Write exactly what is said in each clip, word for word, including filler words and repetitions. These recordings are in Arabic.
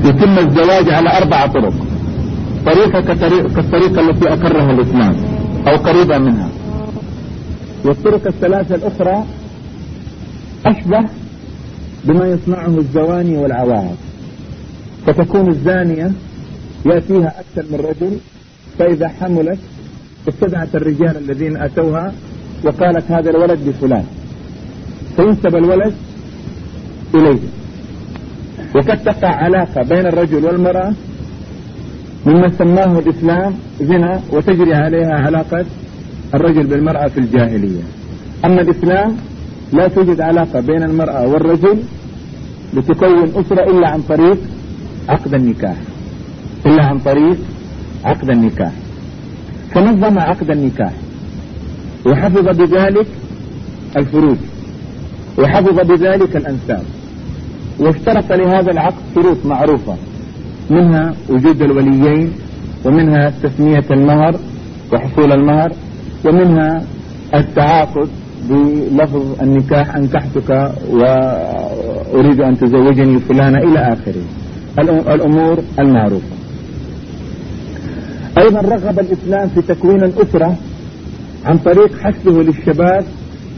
يتم الزواج على أربع طرق. طريقة كالطريقة التي أقرها الإسلام أو قريبا منها، والطرق الثلاثة الأخرى أشبه بما يصنعه الزواني والعواهر، فتكون الزانية يأتيها أكثر من رجل، فإذا حملت استدعت الرجال الذين أتوها وقالت هذا الولد لفلان، فينسب الولد إليه، وقد تقع علاقة بين الرجل والمرأة مما سماه الإسلام زنا، وتجري عليها علاقة الرجل بالمرأة في الجاهلية. أما الإسلام لا توجد علاقة بين المرأة والرجل لتكون أسرة إلا عن طريق عقد النكاح، إلا عن طريق عقد النكاح. فنظم عقد النكاح وحفظ بذلك الفروج وحفظ بذلك الأنساب، واشترط لهذا العقد شروط معروفة، منها وجود الوليين، ومنها تسمية المهر وحصول المهر، ومنها التعاقد بلفظ النكاح أنكحتك وأريد أن تزوجني فلانة إلى آخره، الأمور المعروفة. أيضا رغب الإسلام في تكوين الأسرة عن طريق حثه للشباب،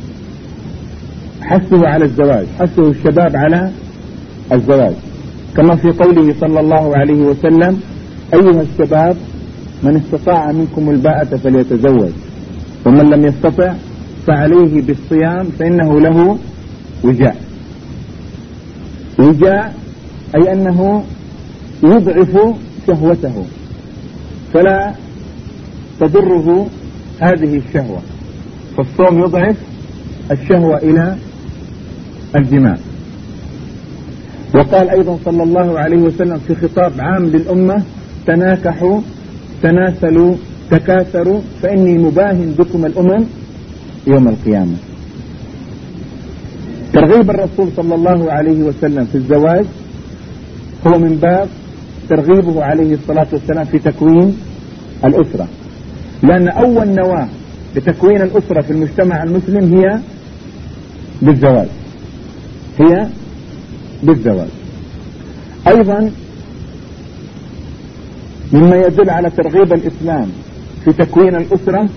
حثه على الزواج، حثه الشباب على الزواج، كما في قوله صلى الله عليه وسلم: أيها الشباب من استطاع منكم الباءة فليتزوج، ومن لم يستطع فعليه بالصيام فإنه له وجاء. وجاء أي أنه يضعف شهوته فلا تضره هذه الشهوة، فالصوم يضعف الشهوة إلى الجماع. وقال أيضا صلى الله عليه وسلم في خطاب عام للأمة: تناكحوا تناسلوا تكاثروا فإني مباهن بكم الأمم يوم القيامة. ترغيب الرسول صلى الله عليه وسلم في الزواج هو من باب ترغيبه عليه الصلاة والسلام في تكوين الأسرة، لأن أول نواة لتكوين الأسرة في المجتمع المسلم هي بالزواج، هي بالزواج. أيضا مما يدل على ترغيب الإسلام في تكوين الأسرة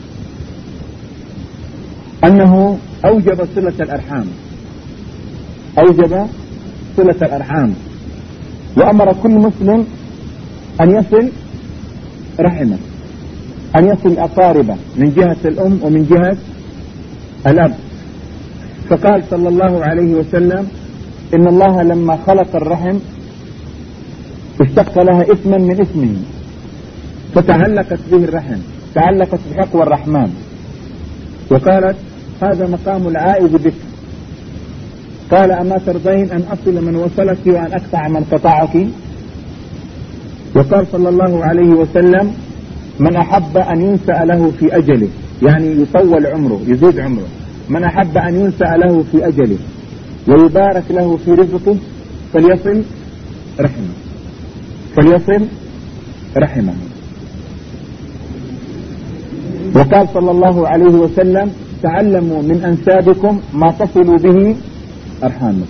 أنه أوجب صلة الأرحام، أوجب صلة الأرحام، وأمر كل مسلم أن يصل رحمه، أن يصل أقاربه من جهة الأم ومن جهة الأب. فقال صلى الله عليه وسلم: إن الله لما خلق الرحم اشتق لها اسما من اسمه، فتعلقت به الرحم، تعلقت بحقوى الرحمن، وقالت: هذا مقام العائد بك. قال: أما ترضين أن أصل من وصلك وأن أقطع من قطعك؟ وقال صلى الله عليه وسلم: من أحب أن ينسأ له في أجله، يعني يطول عمره يزيد عمره، من أحب أن ينسأ له في أجله ويبارك له في رزقه فليصل رحمه، فليصل رحمه. وقال صلى الله عليه وسلم: تعلموا من أنسابكم ما تصلوا به أرحامكم.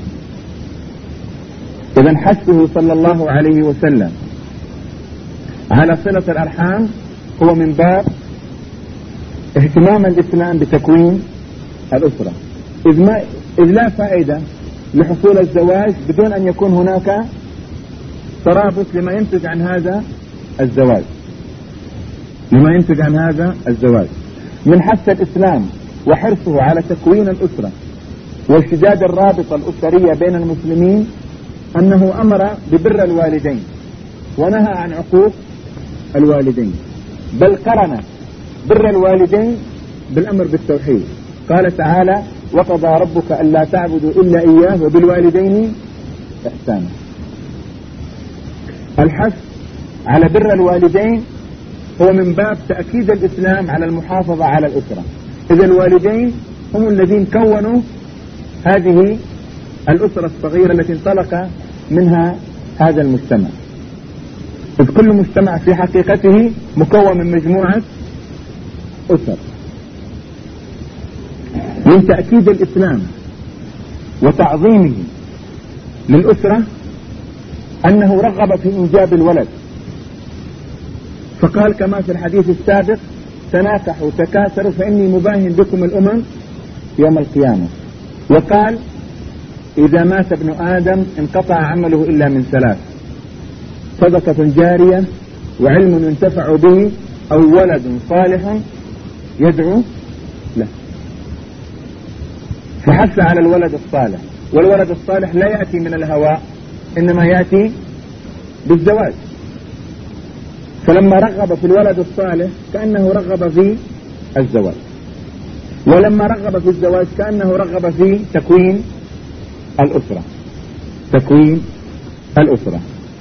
إذن حثه صلى الله عليه وسلم على صلة الأرحام هو من باب اهتمام الإسلام بتكوين الأسرة، إذ, ما إذ لا فائدة لحصول الزواج بدون أن يكون هناك ترابط لما ينتج عن هذا الزواج، لما ينتج عن هذا الزواج. من حث الإسلام وحرصه على تكوين الأسرة واشتداد الرابطة الأسرية بين المسلمين أنه أمر ببر الوالدين ونهى عن عقوق الوالدين، بل قرن بر الوالدين بالأمر بالتوحيد. قال تعالى: وقضى ربك ألا تعبدوا إلا إياه وبالوالدين إحسانا. الحث على بر الوالدين هو من باب تأكيد الإسلام على المحافظة على الأسرة، إذا الوالدين هم الذين كونوا هذه الأسرة الصغيرة التي انطلق منها هذا المجتمع، إذ كل مجتمع في حقيقته مكون من مجموعة أسر. من تأكيد الإسلام وتعظيمه للأسرة أنه رغب في إنجاب الولد، فقال كما في الحديث السابق: تناكحوا تكاثروا فإني مباهن بكم الأمم يوم القيامة. وقال: إذا مات ابن آدم انقطع عمله إلا من ثلاث: صدقة جارية، وعلم ينتفع به، أو ولد صالح يدعو له. فحث على الولد الصالح، والولد الصالح لا يأتي من الهواء، إنما يأتي بالزواج. فلما رغب في الولد الصالح كأنه رغب في الزواج، ولما رغب في الزواج كأنه رغب في تكوين الأسرة تكوين الأسرة.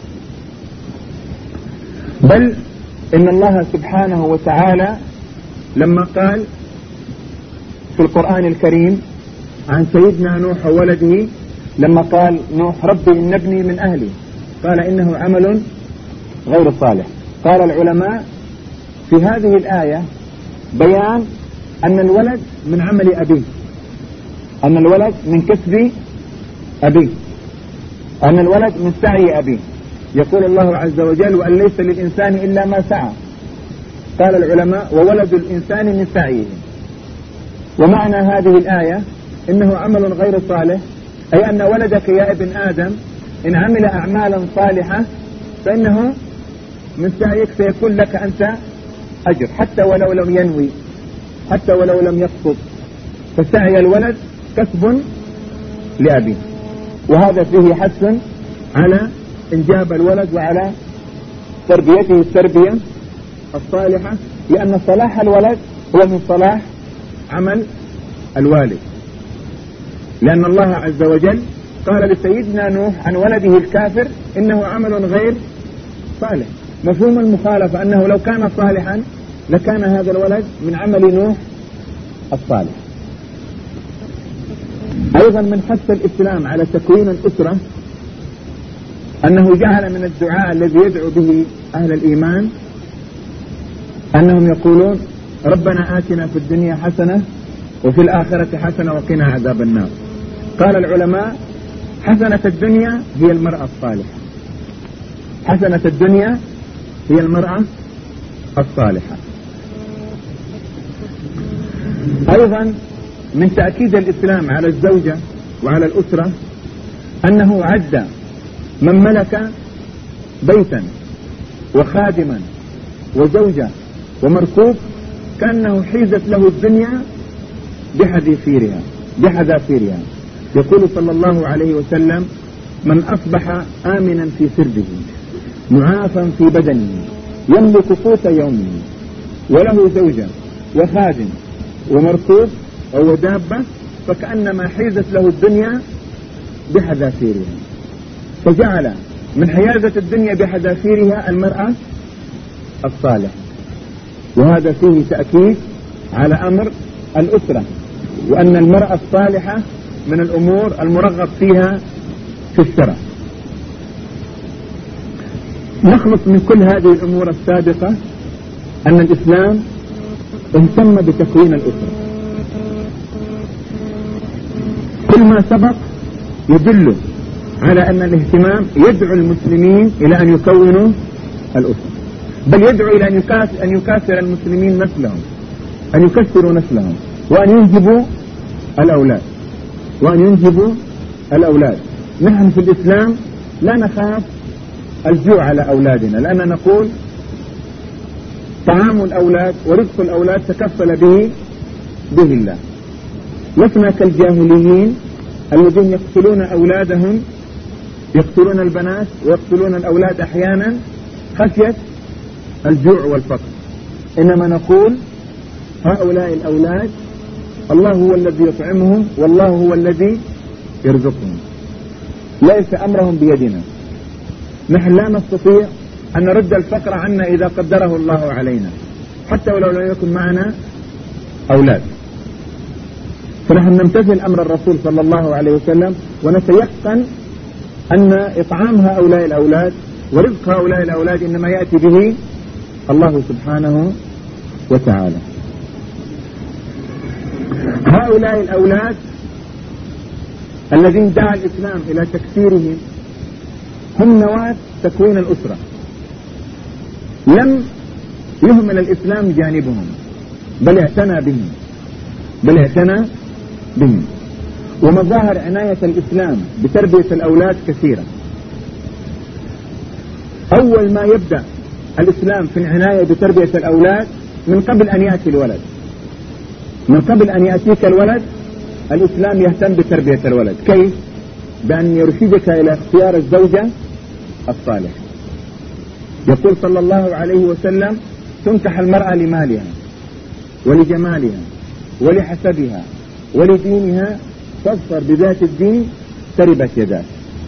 بل إن الله سبحانه وتعالى لما قال في القرآن الكريم عن سيدنا نوح وولده، لما قال نوح: ربي إن ابني من أهلي، قال: إنه عمل غير صالح. قال العلماء في هذه الآية بيان أن الولد من عمل أبيه، أن الولد من كسب أبيه، أن الولد من سعي أبيه. يقول الله عز وجل: وأن ليس للإنسان إلا ما سعى. قال العلماء: وولد الإنسان من سعيه. ومعنى هذه الآية إنه عمل غير صالح، أي أن ولدك يا ابن آدم إن عمل أعمالا صالحة فإنه من سعيك سيكون لك أنت أجر، حتى ولو لم ينوي، حتى ولو لم يقصد، فسعي الولد كسب لأبيه. وهذا فيه حث على إنجاب الولد وعلى تربيته التربية الصالحة، لأن صلاح الولد هو من صلاح عمل الوالد. لأن الله عز وجل قال لسيدنا نوح عن ولده الكافر: إنه عمل غير صالح. مفهوم المخالفة أنه لو كان صالحا لكان هذا الولد من عمل نوح الصالح. أيضا من حث الإسلام على تكوين الأسرة أنه جعل من الدعاء الذي يدعو به أهل الإيمان أنهم يقولون: ربنا آتنا في الدنيا حسنة وفي الآخرة حسنة وقنا عذاب النار. قال العلماء: حسنة الدنيا هي المرأة الصالحة، حسنة الدنيا هي المرأة الصالحة. أيضا من تأكيد الإسلام على الزوجة وعلى الأسرة أنه عد من ملك بيتا وخادما وزوجة ومركوب كأنه حيزت له الدنيا بحذافيرها بحذافيرها. يقول صلى الله عليه وسلم: من أصبح آمنا في سربه معافا في بدنه يملك قوت يومه وله زوجة وخادم ومركوب أو دابة فكأنما حيزت له الدنيا بحذافيرها. فجعل من حيازة الدنيا بحذافيرها المرأة الصالحة. وهذا فيه تأكيد على أمر الأسرة، وأن المرأة الصالحة من الأمور المرغب فيها في الشرع. نخلص من كل هذه الأمور السابقة أن الإسلام اهتم بتكوين الأسرة. كل ما سبق يدل على أن الاهتمام يدعو المسلمين إلى أن يكونوا الأسرة، بل يدعو إلى أن يكاثر المسلمين نسلهم، أن يكثروا نسلهم، وأن ينجبوا الأولاد وأن ينجبوا الأولاد. نحن في الإسلام لا نخاف الجوع على أولادنا، لأننا نقول طعام الأولاد ورزق الأولاد تكفل به به الله. لسنا كالجاهليين الذين يقتلون أولادهم، يقتلون البنات ويقتلون الأولاد أحيانا خشية الجوع والفقر. إنما نقول هؤلاء الأولاد الله هو الذي يطعمهم والله هو الذي يرزقهم، ليس أمرهم بيدنا. نحن لا نستطيع أن نرد الفقر عنا إذا قدره الله علينا، حتى ولو لم يكن معنا أولاد. فنحن نمتثل أمر الرسول صلى الله عليه وسلم، ونتيقن أن إطعام هؤلاء الأولاد ورزق هؤلاء الأولاد إنما يأتي به الله سبحانه وتعالى. هؤلاء الأولاد الذين دعا الإسلام إلى تكثيرهم هم نواة تكوين الأسرة. لم يهمل الإسلام جانبهم، بل اعتنى بهم بل اعتنى بهم ومظاهر عناية الإسلام بتربية الأولاد كثيرة. أول ما يبدأ الإسلام في العناية بتربية الأولاد من قبل أن يأتي الولد، من قبل أن يأتيك الولد الإسلام يهتم بتربية الولد. كيف؟ بأن يرشدك إلى اختيار الزوجة الصالحة. يقول صلى الله عليه وسلم: تنكح المرأة لمالها ولجمالها ولحسبها ولدينها فاظفر بذات الدين تربت يداك.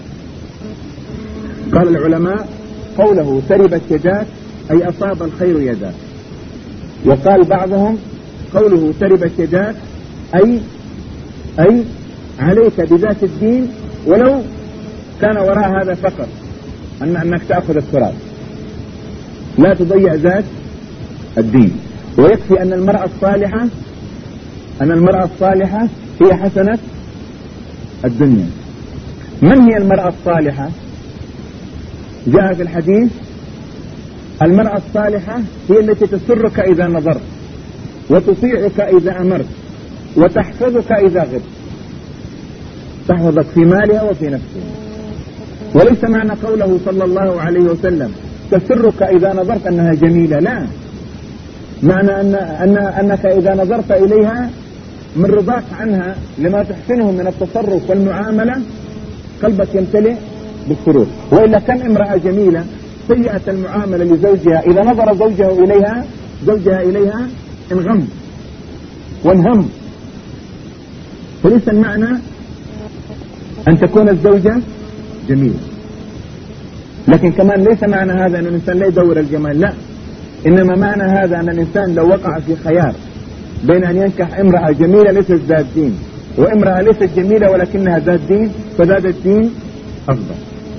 قال العلماء: قوله تربت يداك أي أصاب الخير يداك. وقال بعضهم: قوله تربت يداك أي أي عليك بذات الدين، ولو كان وراء هذا فقط أن أنك تأخذ التراث، لا تضيع ذات الدين. ويكفي أن المرأة الصالحة أن المرأة الصالحة هي حسنة الدنيا. من هي المرأة الصالحة؟ جاء في الحديث: المرأة الصالحة هي التي تسرك إذا نظرت، وتطيعك إذا أمرت، وتحفظك إذا غبت. تحفظك في مالها وفي نفسها. وليس معنى قوله صلى الله عليه وسلم تسرك إذا نظرت أنها جميلة، لا، معنى أن أن أنك إذا نظرت إليها من رضاك عنها لما تحسنه من التصرف والمعاملة قلبك يمتلئ بالسرور. وإلا كم امرأة جميلة سيئة المعاملة لزوجها، إذا نظر زوجها إليها زوجها إليها انغم وانهم. فليس المعنى أن تكون الزوجة جميلة، لكن كمان ليس معنى هذا أن الإنسان لا يدور الجمال، لا، إنما معنى هذا أن الإنسان لو وقع في خيار بين أن ينكح امرأة جميلة ليست ذات دين وامرأة ليست جميلة ولكنها ذات دين، فذات الدين أفضل.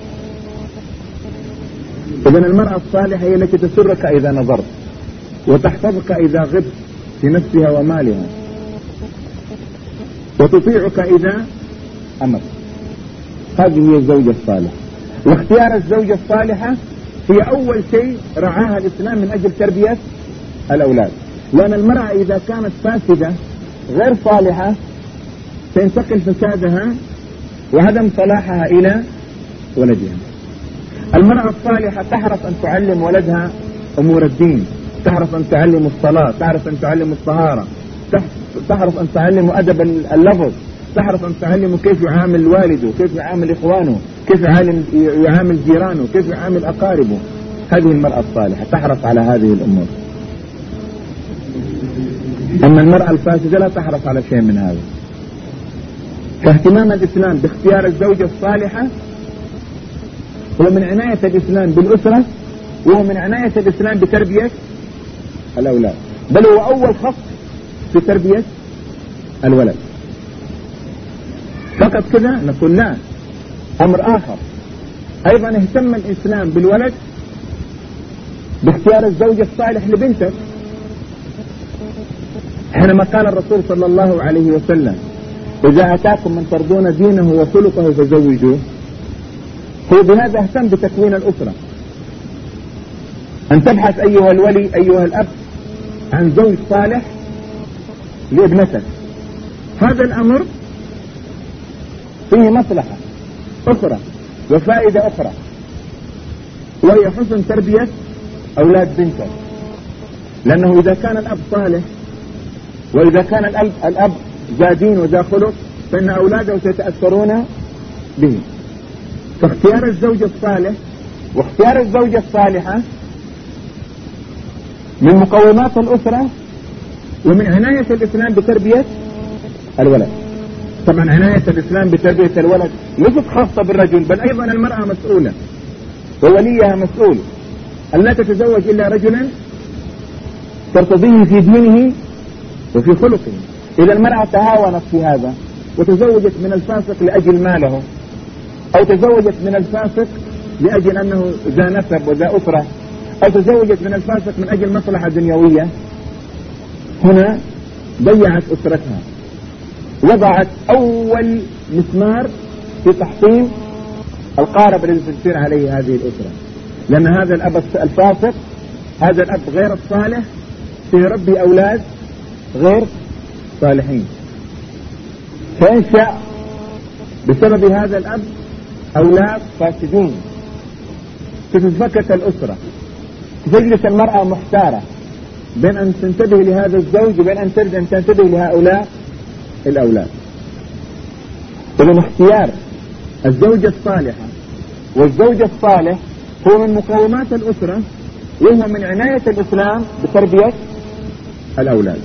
إذن المرأة الصالحة هي التي تسرك إذا نظرت، وتحفظك إذا غبت في نفسها ومالها، وتطيعك إذا أمرت. هذه هي الزوجة الصالحة. واختيار الزوجة الصالحة هي أول شيء رعاها الإسلام من أجل تربية الأولاد، لأن المرأة إذا كانت فاسدة غير صالحة سينتقل فسادها وعدم صلاحها إلى ولدها. المرأة الصالحة تحرص أن تعلم ولدها أمور الدين، تحرص أن تعلم الصلاة، تحرص أن تعلم الطهارة، تحرص أن تعلم أدب اللفظ، تحرص أن تعلم كيف يعامل والده، كيف يعامل إخوانه، كيف يعامل جيرانه، كيف يعامل أقاربه. هذه المرأة الصالحة تحرص على هذه الأمور. أما المرأة الفاسدة لا تحرص على شيء من هذا. فاهتمام الإسلام باختيار الزوجة الصالحة هو من عناية الإسلام بالأسرة، وهو من عناية الإسلام بتربية الأولاد، بل هو أول خط في تربية الولد. فقط كذا نقول لا، أمر آخر أيضا اهتم الإسلام بالولد باختيار الزوج الصالح لبنته، حينما قال الرسول صلى الله عليه وسلم: إذا أتاكم من ترضون دينه وخلقه فزوجوه. هو بهذا اهتم بتكوين الأسرة، أن تبحث أيها الولي أيها الأب عن زوج صالح لابنتك. هذا الأمر فيه مصلحة أخرى وفائدة أخرى، وهي حسن تربية أولاد بنتك، لأنه إذا كان الأب صالح وإذا كان الأب, الأب ذا دين وذا خلق فإن أولاده سيتأثرون به. فاختيار الزوج الصالح واختيار الزوجة الصالحة من مقومات الأسرة ومن عناية الإسلام بتربية الولد. طبعا عناية الإسلام بتربية الولد ليست خاصة بالرجل، بل أيضا المرأة مسؤولة ووليها مسؤول أن لا تتزوج إلا رجلا ترتضيه في دينه وفي خلقه. إذا المرأة تهاونت في هذا وتزوجت من الفاسق لأجل ماله، أو تزوجت من الفاسق لأجل أنه ذا نسب وذا أسرة، أو تزوجت من الفاسق من أجل مصلحة دنيوية، هنا ضيعت أسرتها، وضعت أول مسمار في تحطيم القارب الذي تسير عليه هذه الأسرة، لأن هذا الأب الفاسق، هذا الأب غير الصالح سيربي أولاد غير صالحين، فينشأ بسبب هذا الأب أولاد فاسدين، تتفكك الأسرة، تجلس المرأة محتارة بين أن تنتبه لهذا الزوج وبين أن تريد أن تنتبه لهؤلاء الأولاد. إذن اختيار الزوجة الصالحة والزوج الصالح هو من مقومات الأسرة، وهو من عناية الإسلام بتربية الأولاد.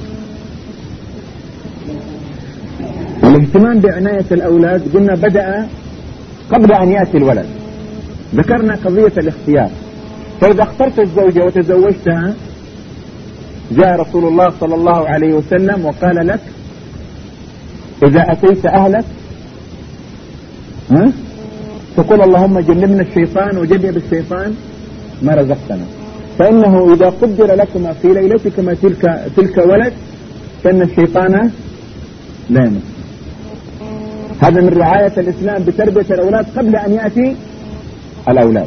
الاهتمام بعناية الأولاد قلنا بدأ قبل أن يأتي الولد. ذكرنا قضية الاختيار، فإذا اخترت الزوجة وتزوجتها جاء رسول الله صلى الله عليه وسلم وقال لك إذا أتيت أهلك ها تقول اللهم جنبنا الشيطان وجنب الشيطان ما رزقتنا، فإنه إذا قدر لكما في ليلتكما تلك تلك ولد فإن الشيطان لا يمس. هذا من رعاية الإسلام بتربية الأولاد قبل أن يأتي الأولاد.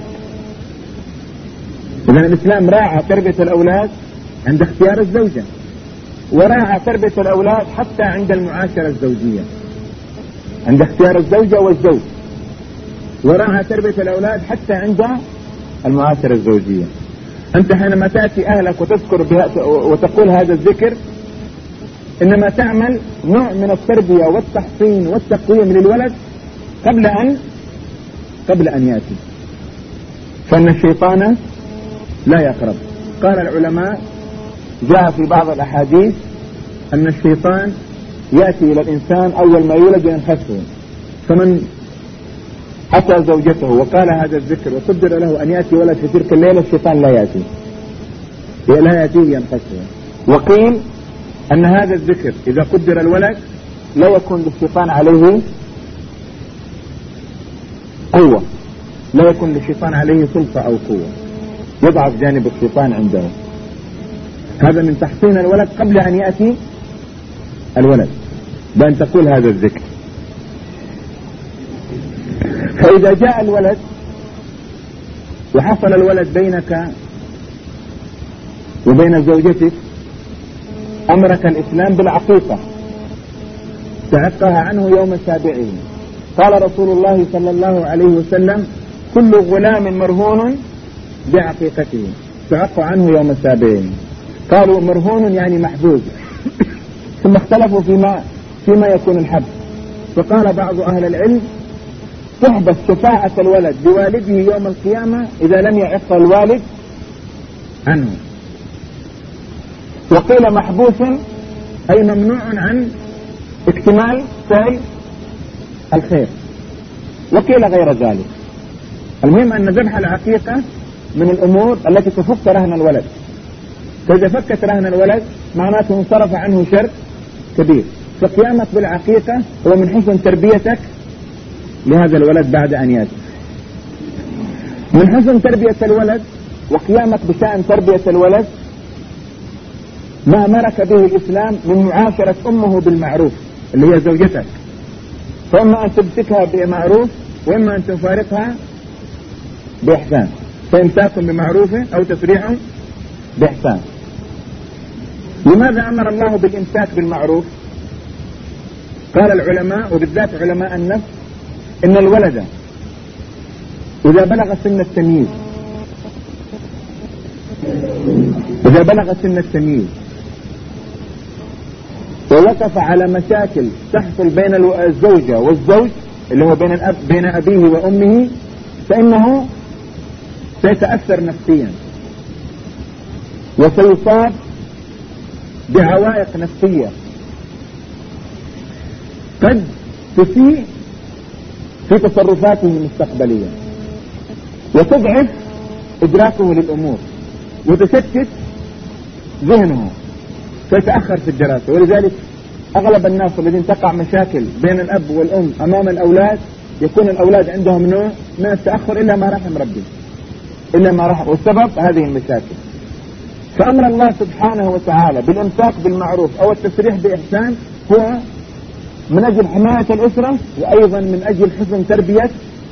إذن الإسلام راعى تربية الأولاد عند اختيار الزوجة، وراعى تربية الأولاد حتى عند المعاشرة الزوجية، عند اختيار الزوجة والزوج، وراعى تربية الأولاد حتى عند المعاشرة الزوجية. أنت حينما تأتي أهلك وتذكر بها وتقول هذا الذكر إنما تعمل نوع من التربية والتحصين والتقويم للولد قبل أن قبل أن يأتي، فإن الشيطان لا يقرب. قال العلماء جاء في بعض الأحاديث أن الشيطان يأتي إلى الإنسان أول ما يولد ينخسه، فمن أتى زوجته وقال هذا الذكر وقدر له أن يأتي ولد في تلك الليلة الشيطان لا يأتي لا يأتيه ينخسه. وقيل أن هذا الذكر إذا قدر الولد لا يكون للشيطان عليه قوة، لا يكون للشيطان عليه سلطة أو قوة، يضعف جانب الشيطان عنده. هذا من تحصين الولد قبل أن يأتي الولد بأن تقول هذا الذكر. فإذا جاء الولد وحصل الولد بينك وبين زوجتك أمرك الإسلام بالعقيقة، تعقها عنه يوم سابعه. قال رسول الله صلى الله عليه وسلم كل غلام مرهون بعقيقته تعق عنه يوم سابعه. قالوا مرهون يعني محجوز، ثم اختلفوا فيما فيما يكون الحبس، فقال بعض أهل العلم تحبس شفاعة الولد بوالده يوم القيامة إذا لم يعق الوالد عنه. وقيل محبوس أي ممنوع عن اكتمال فعل الخير، وقيل غير ذلك. المهم أن ذبح العقيقة من الأمور التي تفك رهن الولد، فإذا فكت رهن الولد معناته انصرف عنه شر كبير. فقيامك بالعقيقة هو من حسن تربيتك لهذا الولد بعد أن يأتي. من حسن تربية الولد وقيامك بشأن تربية الولد ما أمرك به الإسلام من معاشرة أمه بالمعروف اللي هي زوجتك، فإما أن تمسكها بمعروف وإما أن تفارقها بإحسان، فإمساك بمعروف أو تسريح بإحسان. لماذا أمر الله بالإمساك بالمعروف؟ قال العلماء وبالذات علماء النفس إن الولد إذا بلغ سن التمييز إذا بلغ سن التمييز ووقف على مشاكل تحصل بين الزوجة والزوج اللي هو بين الأب بين أبيه وأمه، فإنه سيتأثر نفسيا وسيصاب بعوائق نفسية قد تسيء في تصرفاته المستقبلية وتضعف إدراكه للأمور وتشتت ذهنه، فيتأخر في الدراسة. ولذلك أغلب الناس الذين تقع مشاكل بين الأب والأم أمام الأولاد يكون الأولاد عندهم نوع من التأخر إلا ما رحم ربي إلا ما رحم، والسبب هذه المشاكل. فأمر الله سبحانه وتعالى بالإمساك بالمعروف أو التسريح بإحسان هو من أجل حماية الأسرة، وأيضا من أجل حسن تربية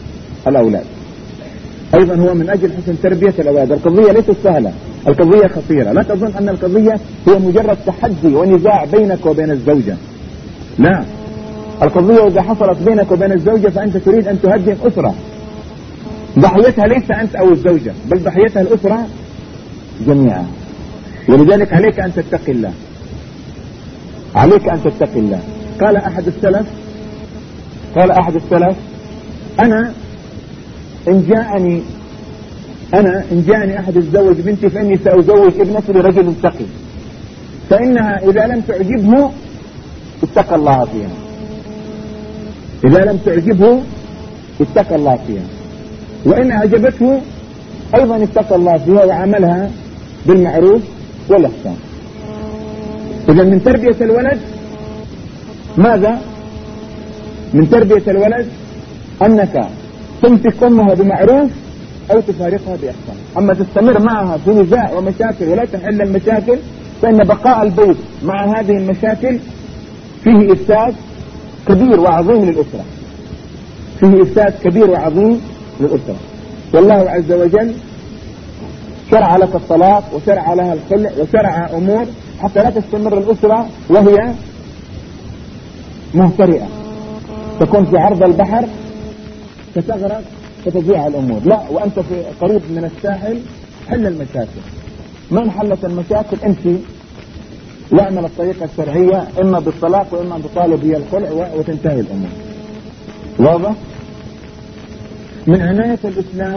الأولاد. أيضا هو من أجل حسن تربية الأولاد. القضية ليست سهلة، القضية خطيرة. لا تظن أن القضية هي مجرد تحدي ونزاع بينك وبين الزوجة، لا. القضية إذا حصلت بينك وبين الزوجة فأنت تريد أن تهدم أسرة ضحيتها ليس أنت أو الزوجة، بل ضحيتها الأسرة جميعا. ولذلك عليك أن تتقي الله، عليك أن تتقي الله. قال أحد السلف قال أحد السلف أنا إن جاءني أنا إن جاءني أحد يتزوج بنتي فإني سأزوج ابنتي لرجل تقي، فإنها إذا لم تعجبه اتقى الله فيها، إذا لم تعجبه اتقى الله فيها، وإن أعجبته أيضا اتقى الله فيها وعملها بالمعروف والإحسان. إذا من تربية الولد ماذا؟ من تربية الولد أنك تمسك أمها بمعروف أو تفارقها بإحسان. أما تستمر معها في نزاع ومشاكل ولا تحل المشاكل فإن بقاء البيت مع هذه المشاكل فيه إفساد كبير وعظيم للأسرة، فيه إفساد كبير وعظيم للأسرة. والله عز وجل شرع لك الطلاق وشرع لها الخلع وشرع أمور حتى لا تستمر الأسرة وهي مهترئة، تكون في عرض البحر تتغرق فتضيع الأمور. لا، وأنت في قريب من الساحل حل المشاكل. من حلت المشاكل امشي واعمل الطريقة الشرعية، إما بالطلاق وإما بطالب هي الخلع وتنتهي الأمور. واضح؟ من عناية الإسلام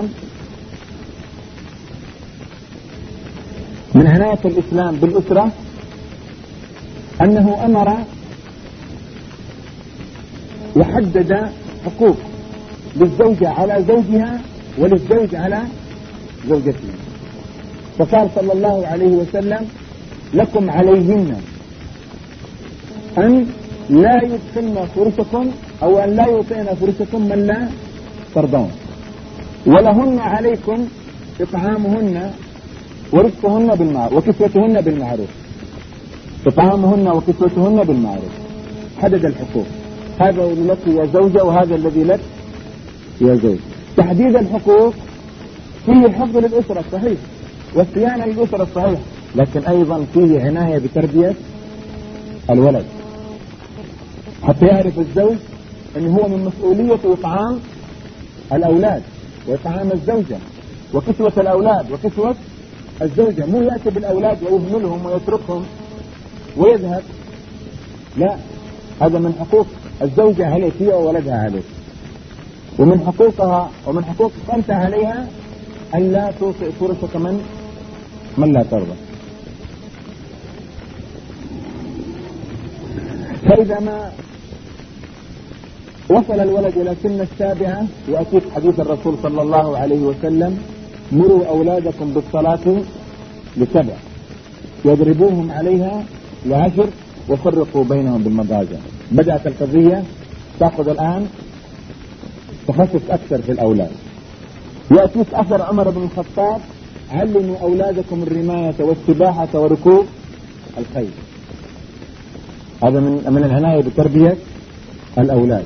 من عناية الإسلام بالأسرة أنه أمر وحدد حقوق للزوجة على زوجها وللزوج على زوجته. فقال صلى الله عليه وسلم لكم عليهن أن لا يدخلن فرشكم أو أن لا يطعن فرشكم من لا ترضون، ولهن عليكم إطعامهن ورزقهن بالمعروف وكسوتهن بالمعروف. إطعامهن وكسوتهن بالمعروف، حدد الحقوق. هذا الذي لك يا زوجة وهذا الذي لك يا زوج. تحديد الحقوق فيه حفظ للأسرة الصحيح والصيانة للأسرة الصحيح، لكن أيضا فيه عناية بتربية الولد حتى يعرف الزوج أن هو من مسؤولية إطعام الأولاد وإطعام الزوجة وكسوة الأولاد وكسوة الزوجة. مو يأتي بالأولاد ويهملهم ويتركهم ويذهب، لا، هذا من حقوق الزوجة عليك هي وولدها عليك، ومن حقوقها ومن حقوقك أنت عليها أن لا توطئ فرصك من من لا ترضى. فإذا ما وصل الولد إلى سن السابعة يأتيك حديث الرسول صلى الله عليه وسلم مروا أولادكم بالصلاة لسبع واضربوهم عليها لعشر وفرقوا بينهم بالمضاجع. بدأت القضية تأخذ الآن تخصص أكثر في الأولاد. يأتيك أثر عمر بن الخطاب علموا أولادكم الرماية والسباحة وركوب الخيل. هذا من من العناية بتربية الأولاد.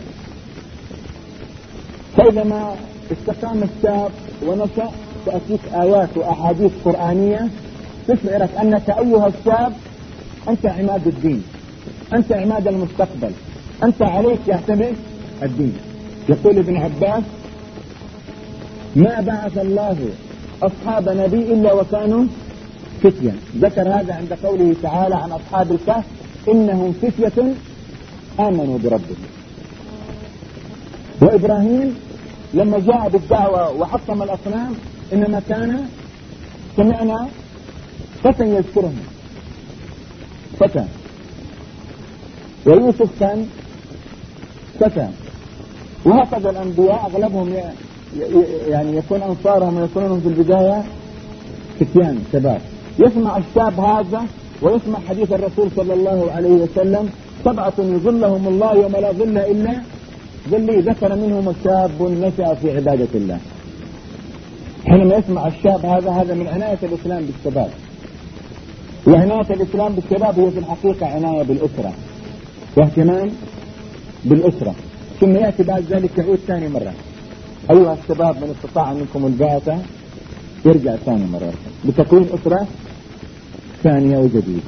فإذا ما استقام الشاب ونشأ تأتيك آيات وأحاديث قرآنية تشعرك أنك أيها الشاب أنت عماد الدين، أنت عماد المستقبل، أنت عليك يعتمد الدين. يقول ابن عباس ما بعث الله أصحاب نبي إلا وكانوا فتية. ذكر هذا عند قوله تعالى عن أصحاب الكهف إنهم فتية آمنوا بربهم. وإبراهيم لما جاء بالدعوة وحطم الأصنام إنما كان سمعنا فتى يذكرهم فتى. ويوسف كان فتى. وهكذا الأنبياء أغلبهم يعني يكون أنصارهم ويكونون في البداية فتيان شباب. يسمع الشاب هذا ويسمع حديث الرسول صلى الله عليه وسلم سبعة يظلهم الله يوم لا ظل إلا ظلي. ذكر منهم شاب نشأ في عبادة الله. حينما يسمع الشاب هذا هذا من عناية الإسلام بالشباب. وعناية الإسلام بالشباب هي في الحقيقة عناية بالأسرة واهتمام بالأسرة. ثم يأتي بعد ذلك يعود ثاني مرة أيها الشباب من استطاع منكم الباءة يرجع ثاني مرة بتكوين أسرة ثانية وجديدة.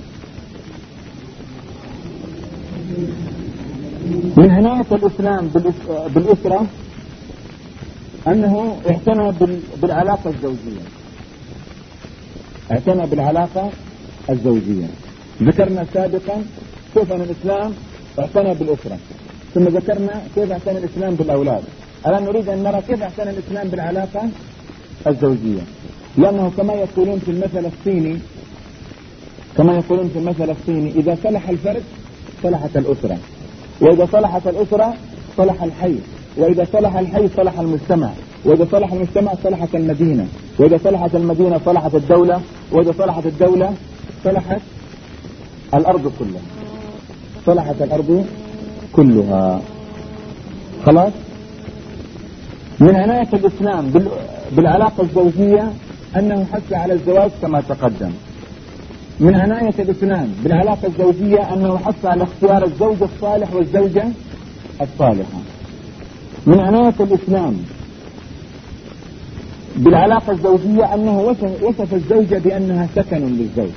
من عناية الإسلام بالأسرة أنه اعتنى بالعلاقة الزوجية، اعتنى بالعلاقة الزوجية. ذكرنا سابقا كيف أن الإسلام اعتنى بالأسرة، ثم ذكرنا كيف اعتنى الإسلام بالأولاد. الآن نريد أن نرى كيف اعتنى الإسلام بالعلاقة الزوجية، لأنه كما يقولون في المثل الصيني كما يقولون في المثل الصيني إذا صلح الفرد صلحت الأسرة، وإذا صلحت الأسرة صلح الحي، وإذا صلح الحي صلح المجتمع، وإذا صلح المجتمع صلحت المدينة، وإذا صلحت المدينة صلحت الدولة، وإذا صلحت الدولة صلحت الأرض كلها، صلحت الأرض كلها. خلاص. من عناية الإسلام بالعلاقة الزوجية أنه حث على الزواج كما تقدم. من عناية الإسلام بالعلاقة الزوجية أنه حث على اختيار الزوج الصالح والزوجة الصالحة. من عناية الإسلام بالعلاقة الزوجية أنه وصف, وصف الزوجة بأنها سكن للزوج،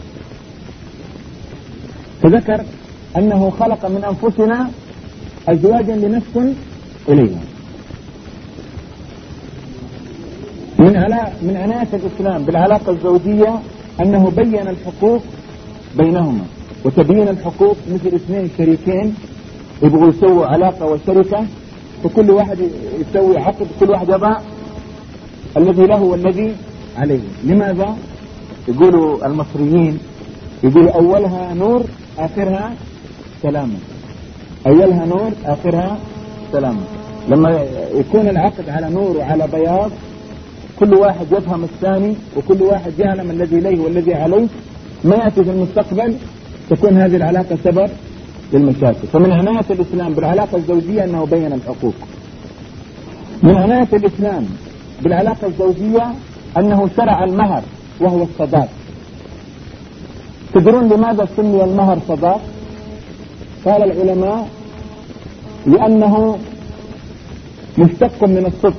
فذكر أنه خلق من أنفسنا أزواجا لنسكن إليها. من, علا من عناية الإسلام بالعلاقة الزوجية أنه بين الحقوق بينهما، وتبين الحقوق مثل اثنين شريكين يبغوا يسووا علاقة وشركة، فكل واحد يسوي عقد، كل واحد يضع الذي له والذي عليه. لماذا؟ يقولوا المصريين يقولوا أولها نور آخرها سلامة، أولها نور آخرها سلامة. لما يكون العقد على نور وعلى بياض كل واحد يفهم الثاني وكل واحد يعلم الذي إليه والذي عليه، ما يأتي في المستقبل تكون هذه العلاقة سبب للمشاكل. فمن عناية الإسلام بالعلاقة الزوجية أنه بين الحقوق. من عناية الإسلام بالعلاقة الزوجية أنه شرع المهر وهو الصداق. تدرون لماذا سمي المهر صداق؟ قال العلماء لأنه مشتق من الصدق،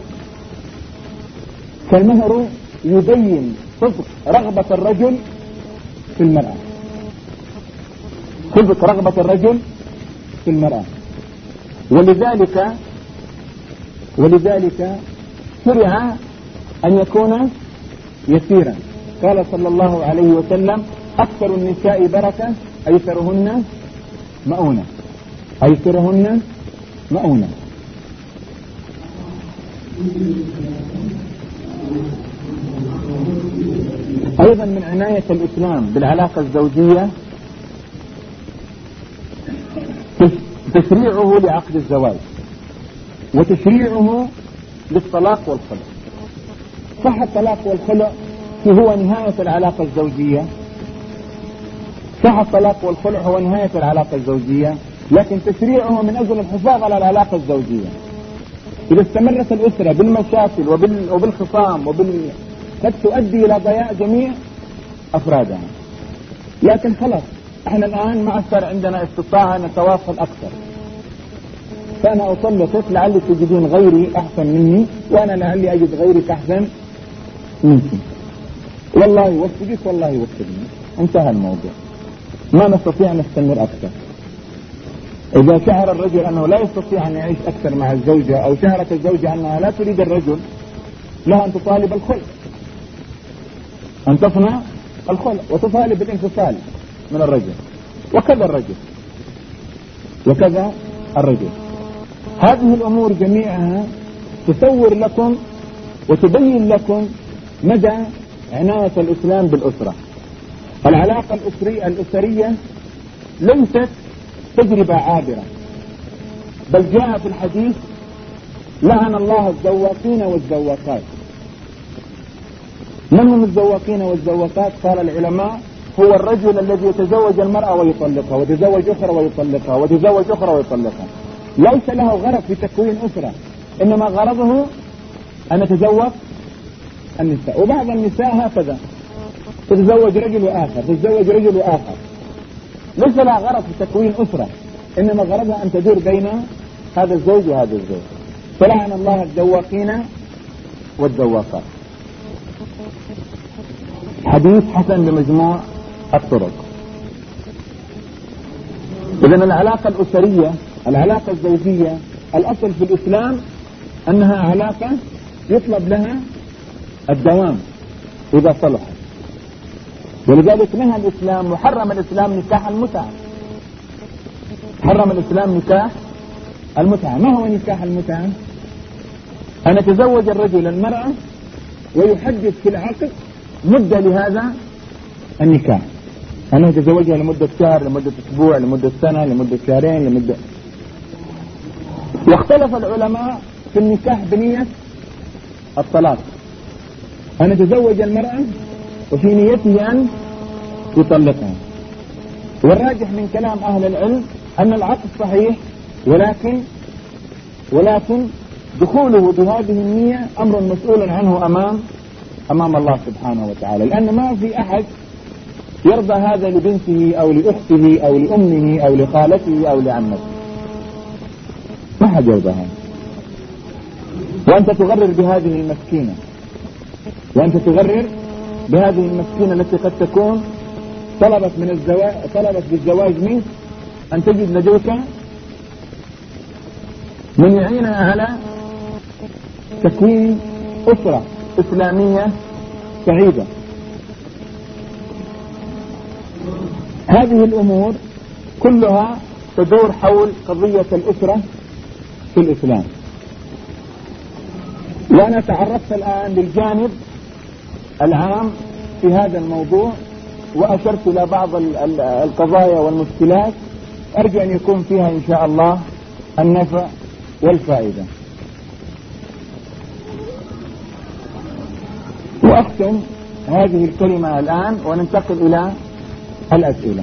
فالمهر يبين صدق رغبة الرجل في المرأة، صدق رغبة الرجل في المرأة. ولذلك ولذلك شرع أن يكون يسيرا. قال صلى الله عليه وسلم أكثر النساء بركة أيسرهن مؤونة، أيسرهن مؤونة. أيضا من عناية الإسلام بالعلاقة الزوجية تشريعه لعقد الزواج وتشريعه للطلاق والخلع. صح الطلاق والخلع هو نهاية العلاقة الزوجية، صح الطلاق والخلع هو نهاية العلاقة الزوجية، لكن تشريعه من أجل الحفاظ على العلاقة الزوجية. إذا استمرت الأسرة بالمشاكل وبال... وبالخصام وبال قد تؤدي إلى ضياع جميع أفرادها. لكن خلاص احنا الآن ما صار عندنا استطاعة نتواصل أكثر، فأنا أطلقك لعلي تجدين غيري أحسن مني وأنا لعلي أجد غيرك أحسن منك، والله يوفقك والله يوفقني، انتهى الموضوع، ما نستطيع نستمر أكثر. إذا شعر الرجل أنه لا يستطيع أن يعيش أكثر مع الزوجة، أو شعرت الزوجة أنها لا تريد الرجل، لها أن تطالب الخلع، أن تصنع الخلع وتطالب بالانفصال من الرجل، وكذا الرجل وكذا الرجل. هذه الأمور جميعها تصور لكم وتبين لكم مدى عناية الإسلام بالأسرة. العلاقة الأسرية, الأسرية ليست تجربة عابرة، بل جاء في الحديث لعن الله الزواقين والزواقات. من هم الزواقين والزواقات؟ قال العلماء هو الرجل الذي يتزوج المرأة ويطلقها ويتزوج أخرى ويطلقها ويتزوج أخرى ويطلقها، ليس له غرض في تكوين أسرة، إنما غرضه أن يتزوج النساء. وبعض النساء هكذا تتزوج رجل وآخر، تتزوج رجل وآخر، ليس لها غرض في تكوين أسرة، إنما غرضها أن تدور بين هذا الزوج وهذا الزوج. فلعن الله الزواقين والذواقات. حديث حسن بمجموع الطرق. إذن العلاقة الأسرية، العلاقة الزوجية، الأصل في الإسلام أنها علاقة يطلب لها الدوام إذا صلحت. ولذلك نهى الإسلام وحرم الإسلام نكاح المتعة. حرم الإسلام نكاح المتعة. ما هو نكاح المتعة؟ أن يتزوج الرجل المرأة ويحدد في العقد مدة لهذا النكاح، أنه يتزوجها لمدة شهر، لمدة أسبوع، لمدة سنة، لمدة شهرين، لمدة. واختلف العلماء في النكاح بنية الطلاق، أن يتزوج المرأة وفي نيته أن يطلقها. والراجح من كلام أهل العلم أن العقد صحيح، ولكن ولكن دخوله بهذه النية أمر مسؤول عنه أمام أمام الله سبحانه وتعالى، لأن ما في أحد يرضى هذا لبنته أو لأخته أو لأمه أو لخالته أو لعمته. ما حد يرضى هذا. وأنت تغرر بهذه المسكينة، وأنت تغرر بهذه المسكينة التي قد تكون طلبت من الزواج طلبت بالزواج منك أن تجد لديك من يعينها على تكوين أسرة إسلامية سعيدة. هذه الأمور كلها تدور حول قضية الأسرة في الإسلام. وأنا تعرفت الآن للجانب العام في هذا الموضوع، وأشرت إلى بعض القضايا والمشكلات أرجو أن يكون فيها إن شاء الله النفع والفائدة. وأختم هذه الكلمة الآن وننتقل إلى الأسئلة.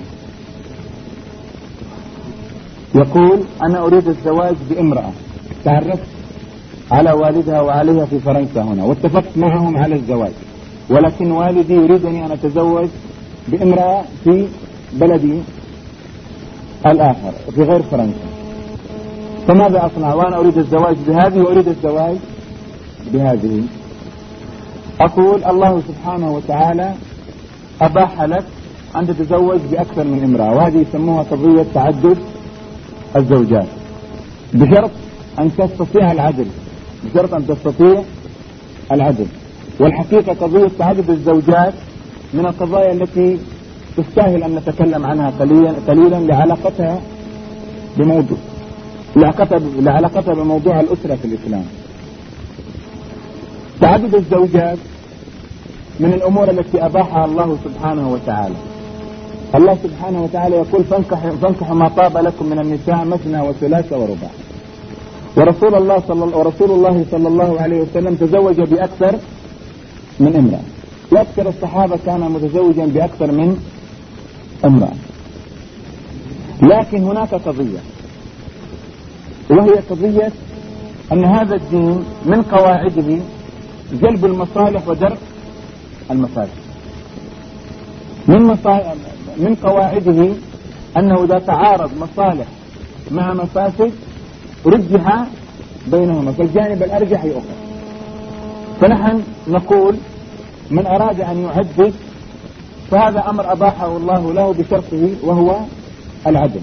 يقول: أنا أريد الزواج بامرأة تعرفت على والدها وعليها في فرنسا هنا، واتفقت معهم على الزواج، ولكن والدي يريدني أن أتزوج بامرأة في بلدي الآخر في غير فرنسا، فماذا أصنع؟ وأنا أريد الزواج بهذه وأريد الزواج بهذه. أقول: الله سبحانه وتعالى أباح لك أن تتزوج بأكثر من امرأة، وهذه يسموها قضية تعدد الزوجات، بشرط أن تستطيع العدل، بشرط أن تستطيع العدل. والحقيقة قضية تعدد الزوجات من القضايا التي تستاهل أن نتكلم عنها قليلا قليلا لعلاقتها بموضوع لعلاقتها بموضوع الأسرة في الإسلام. تعدد الزوجات من الأمور التي أباحها الله سبحانه وتعالى. الله سبحانه وتعالى يقول: فانكحوا فانكحوا ما طاب لكم من النساء مثنى وثلاث ورباع. ورسول الله صلى ورسول الله صلى الله عليه وسلم تزوج بأكثر من امرأة، وأكثر الصحابة كان متزوجا بأكثر من امرأة. لكن هناك قضية، وهي قضية أن هذا الدين من قواعده جلب المصالح ودرء المفاسد. من مصالح من قواعده أنه إذا تعارض مصالح مع مفاسد رجح بينهما، فالجانب الأرجح يؤخذ. فنحن نقول: من أراد أن يعدد فهذا أمر أباحه الله له بشرطه وهو العدل.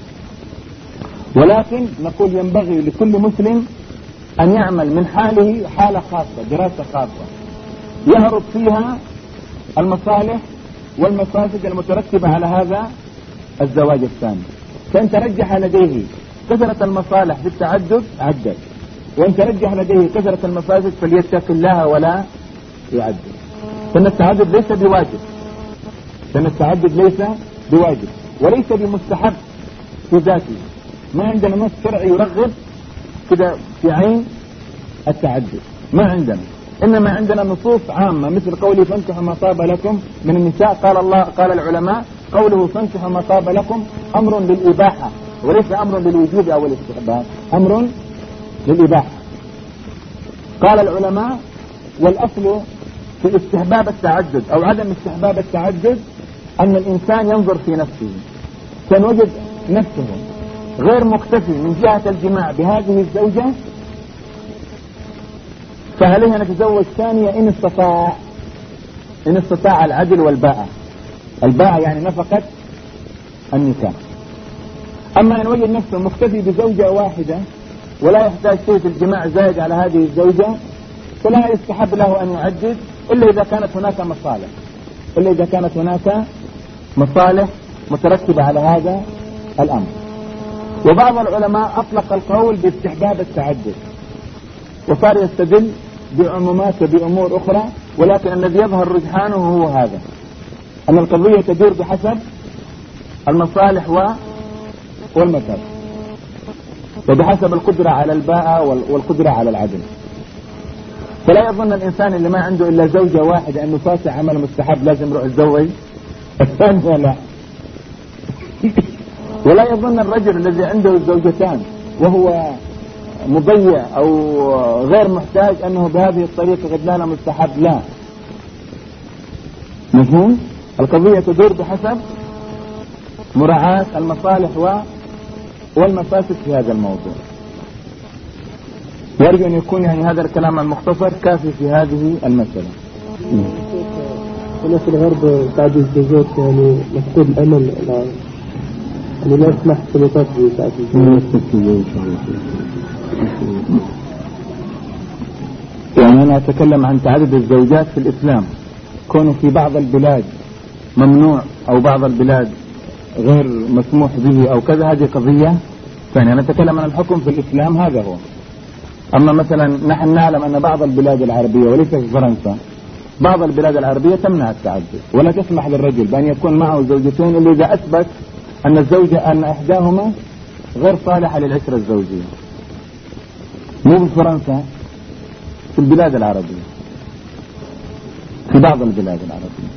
ولكن نقول: ينبغي لكل مسلم أن يعمل من حاله حالة خاصة، دراسة خاصة يهرب فيها المصالح والمفاسد المترتبة على هذا الزواج الثاني. فإن ترجح لديه كثرة المصالح بالتعدد عدد، وإن ترجح لديه كثرة المفاسد فليتق الله ولا يعدد. فإن التعدد ليس بواجب، فإن التعدد ليس بواجب وليس بمستحب في ذاته. ما عندنا نص شرعي يرغب كده في عين التعدد، ما عندنا. إنما عندنا نصوص عامة مثل قوله: فانكحوا ما طاب لكم من النساء. قال الله قال العلماء: قوله فانكحوا ما طاب لكم أمر للإباحة وليس أمر للوجوب أو الاستحباب، أمر للإباحة. قال العلماء: والأصل في استحباب التعدد أو عدم استحباب التعدد أن الإنسان ينظر في نفسه، كان وجد نفسه غير مكتفي من جهة الجماع بهذه الزوجة فعليه أن يتزوج ثانية إن استطاع إن استطاع العدل والباءة. الباءة يعني نفقة النكاح. أما إن وجد نفسه مكتفي بزوجة واحدة ولا يحتاج شيء في الجماع زائد على هذه الزوجة فلا يستحب له أن يعدد إلا إذا كانت هناك مصالح إلا إذا كانت هناك مصالح مترتبة على هذا الأمر. وبعض العلماء أطلق القول باستحباب التعدد وصار يستدل بعمومات وبأمور أخرى، ولكن الذي يظهر رجحانه هو هذا، أن القضية تدور بحسب المصالح والمفاسد وبحسب القدرة على الباءة والقدرة على العدل. فلا يظن الإنسان اللي ما عنده إلا زوجة واحدة أنه فاتح عمل مستحب لازم يروح يتزوج الثانية، لا. ولا يظن الرجل الذي عنده زوجتان وهو مضيع أو غير محتاج أنه بهذه الطريقة غدلانة مستحب، لا. مفهوم؟ القضية تدور بحسب مراعاة المصالح والمفاسد في هذا الموضوع. وأرجو أن يكون يعني هذا الكلام المختصر كافي في هذه المسألة. هنا في الغرب بعد الزوجات يعني مفقود الأمل، يعني لا يسمح سلطات بعد الزوجات. يعني أنا أتكلم عن تعدد الزوجات في الإسلام، كونه في بعض البلاد ممنوع أو بعض البلاد غير مسموح به أو كذا، هذه قضية ثانية. أنا أتكلم عن الحكم في الإسلام، هذا هو. أما مثلا نحن نعلم أن بعض البلاد العربية وليس في فرنسا، بعض البلاد العربية تمنع التعدد ولا تسمح للرجل بأن يكون معه زوجتين إلا إذا أثبت أن الزوجة أن إحداهما غير صالحة للعشرة الزوجية. مو في فرنسا، في البلاد العربية، في بعض البلاد العربية.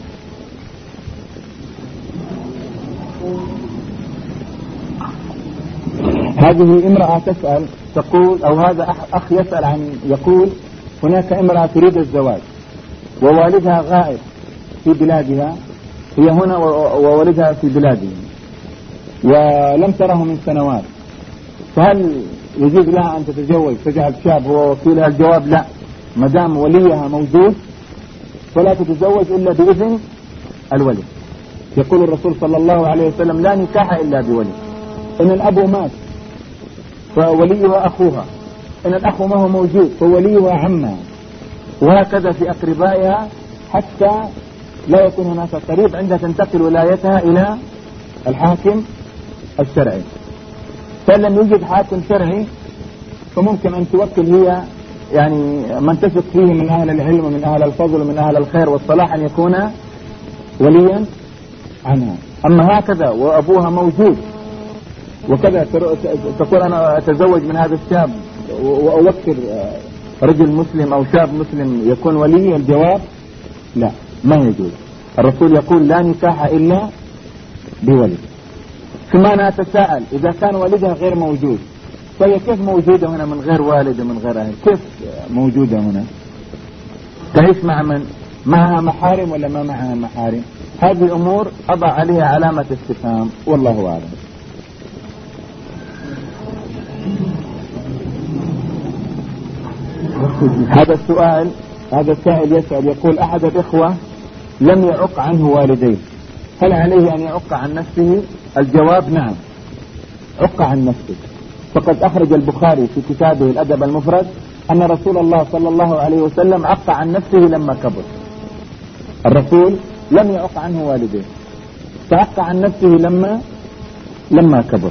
هذه امرأة تسأل تقول، أو هذا أخ يسأل عن، يقول هناك امرأة تريد الزواج ووالدها غائب في بلادها، هي هنا ووالدها في بلاده ولم تره من سنوات، فهل يجوز لها أن تتزوج تجعل شاب هو وكيلها؟ الجواب لا، ما دام وليها موجود فلا تتزوج إلا بإذن الولي. يقول الرسول صلى الله عليه وسلم لا نكاح إلا بولي. إن الأب مات فوليها أخوها، إن الأخ ما هو موجود فوليها عمها، وهكذا في أقربائها حتى لا يكون هناك قريب عندها تنتقل ولايتها إلى الحاكم الشرعي. فإن لم يوجد حاكم شرعي فممكن أن توكل هي يعني من تثق فيه من أهل العلم ومن أهل الفضل ومن أهل الخير والصلاح أن يكون وليا عنها. أما هكذا وأبوها موجود وكذا تقول أنا أتزوج من هذا الشاب وأوكل رجل مسلم أو شاب مسلم يكون ولي، الجواب لا، ما يجوز. الرسول يقول لا نكاح إلا بولي. ثم أنا أتساءل إذا كان والدها غير موجود فهي كيف موجودة هنا من غير والد ومن غير أهل؟ كيف موجودة هنا؟ تعيش مع من؟ معها محارم ولا ما معها محارم؟ هذه الأمور أضع عليها علامة استفهام والله أعلم. هذا السؤال، هذا السائل يسأل يقول أحد الإخوة لم يعق عنه والديه، هل عليه أن يعق عن نفسه؟ الجواب نعم، عق عن نفسه. فقد أخرج البخاري في كتابه الأدب المفرد أن رسول الله صلى الله عليه وسلم عق عن نفسه لما كبر. الرسول لم يعق عنه والديه فعق عن نفسه لما لما كبر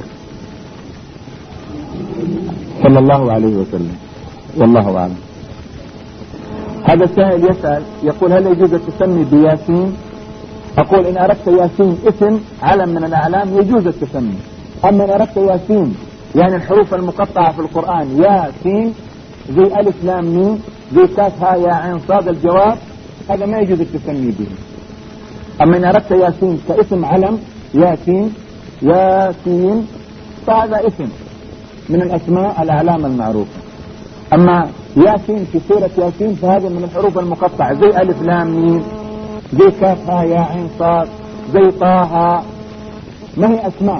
صلى الله عليه وسلم، والله أعلم. هذا السائل يسأل يقول هل يجوز التسمي بياسين؟ أقول إن أردت ياسين اسم علم من الأعلام يجوز التسمي، أما إن أردت ياسين يعني الحروف المقطعة في القرآن ياسين زي ألف لام ميم زي كاف ها يا عين صاد، الجواب هذا ما يجوز التسمي به. أما إن أردت ياسين كاسم علم ياسين ياسين فهذا اسم من الأسماء الأعلام المعروفة. أما ياسين في سورة ياسين فهذا من الحروف المقطعة زي ألف لام ميم زي كاف ها يا عين صاد زي طه، ما هي أسماء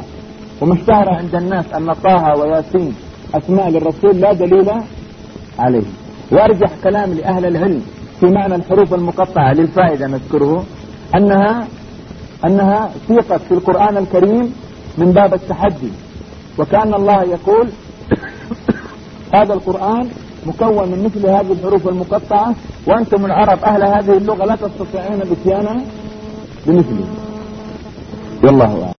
ومشتهرة عند الناس أن طه وياسين أسماء للرسول لا دليل عليه. وأرجح كلام لأهل العلم في معنى الحروف المقطعة للفائدة نذكره أنها أنها سيقت في القرآن الكريم من باب التحدي، وكأن الله يقول هذا القرآن مكون من مثل هذه الحروف المقطعة، وأنتم العرب أهل هذه اللغة لا تستطيعون الاتيان بمثله. والله أعلم.